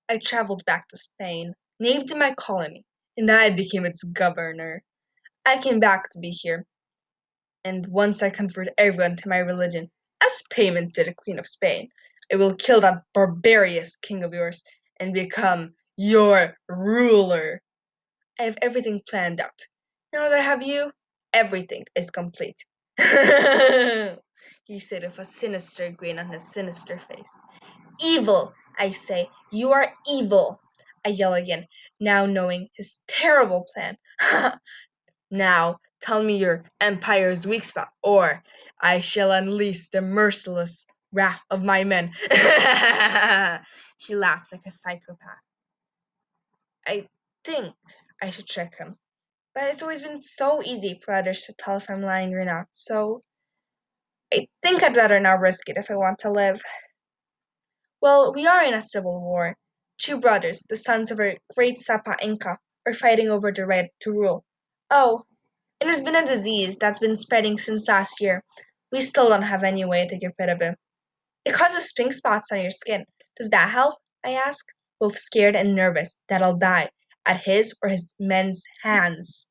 I traveled back to Spain, named my colony, and I became its governor. I came back to be here, and once I convert everyone to my religion, as payment to the Queen of Spain, I will kill that barbarous king of yours and become your ruler. I have everything planned out. Now that I have you, everything is complete. He said with a sinister grin on his sinister face. Evil, I say, you are evil, I yell again, now knowing his terrible plan. Now tell me your empire's weak spot, or I shall unleash the merciless wrath of my men. He laughs like a psychopath. I think I should trick him, but it's always been so easy for others to tell if I'm lying or not, so I think I'd rather not risk it if I want to live. Well, we are in a civil war. Two brothers, the sons of a great Sapa Inca, are fighting over the right to rule. Oh, it has been a disease that's been spreading since last year. We still don't have any way to get rid of it. It causes pink spots on your skin. Does that help? I ask, both scared and nervous that I'll die at his or his men's hands.